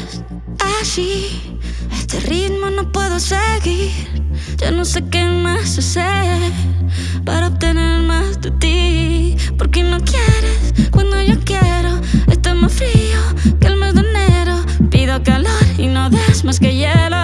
así. Este ritmo no puedo seguir. Ya no sé qué más hacer para obtener más de ti. Porque no quieres cuando yo quiero. Está más frío que el mes de enero. Pido calor y no des más que hielo.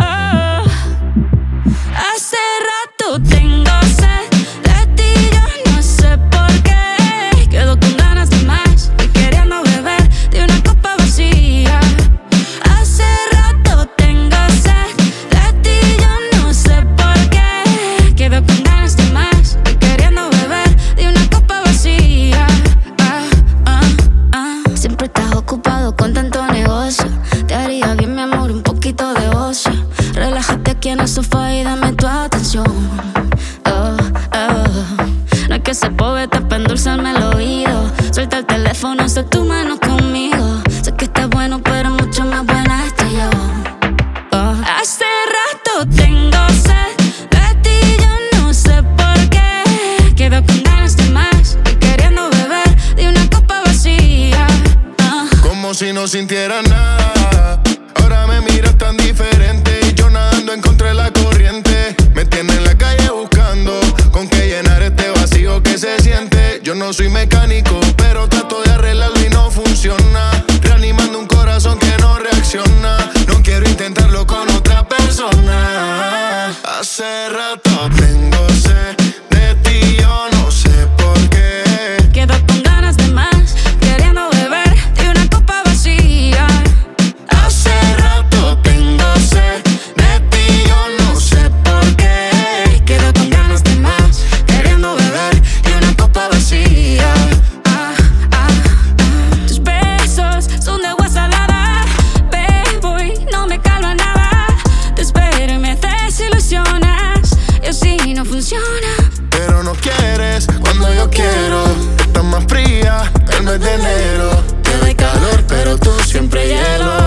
Hace rato tengo sed de ti, yo no sé por qué. Quedo con ganas de más y queriendo beber de una copa vacía. Hace rato tengo sed de ti, yo no sé por qué. Quedo con ganas de más y queriendo beber de una copa vacía. Siempre estás ocupado con tanto negocio. Te haría bien, mi amor, un poquito de ocio. Relájate aquí en el sofá y dame tu atención. No es que ese poeta pa' endulzarme el oído. Suelta el teléfono, haz tu mano conmigo. Sé que estás bueno, pero mucho más buena estoy yo. Hace rato tengo sed de ti, yo no sé por qué. Quedo con ganas de más y queriendo beber de una copa vacía. Como si no sintiera nada. Ahora me miras tan diferente y yo nadando en contra de la corriente. Me tienes en la calle buscando con qué llenar este vacío que se siente. Yo no soy mecánico, pero trato de arreglarlo y no funciona. Reanimando un corazón que no reacciona. No quiero intentarlo con otra persona. Hace rato tengo sed de ti, yo no sé por qué. Quedo con ganas de más, queriendo beber de una copa vacía. Hace rato tengo sed de ti, yo no sé por qué. Quedo con ganas de más, queriendo beber de una copa vacía. Tus besos son de agua salada. Bebo y no me calma nada. Te espero y me desilusionas. Y así no funciona. Pero no quieres cuando yo quiero. Estás más fría que el mes de enero. Te doy calor, pero tú siempre hielo.